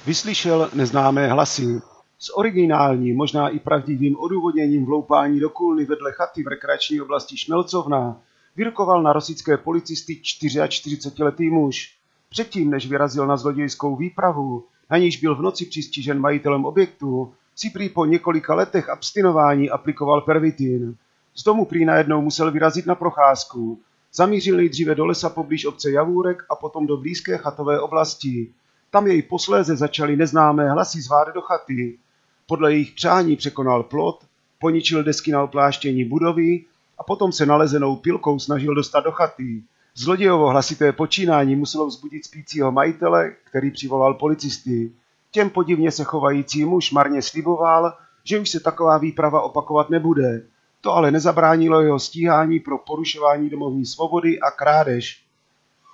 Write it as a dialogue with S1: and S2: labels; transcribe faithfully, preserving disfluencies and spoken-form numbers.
S1: Vyslyšel neznámé hlasy. S originálním, možná i pravdivým odůvodněním vloupání do kůlny vedle chaty v rekreační oblasti Šmelcovna vyrukoval na rosické policisty čtyřiačtyřicetiletý muž. Předtím, než vyrazil na zlodějskou výpravu, na níž byl v noci přistižen majitelem objektu, si prý po několika letech abstinování aplikoval pervitin. Z domu prý najednou musel vyrazit na procházku. Zamířil nejdříve do lesa poblíž obce Javůrek a potom do blízké chatové oblasti. Tam jej posléze začaly neznámé hlasy zvát do chaty. Podle jejich přání překonal plot, poničil desky na opláštění budovy a potom se nalezenou pilkou snažil dostat do chaty. Zlodějovo hlasité počínání muselo vzbudit spícího majitele, který přivolal policisty. Těm podivně se chovající muž marně sliboval, že už se taková výprava opakovat nebude. To ale nezabránilo jeho stíhání pro porušování domovní svobody a krádež.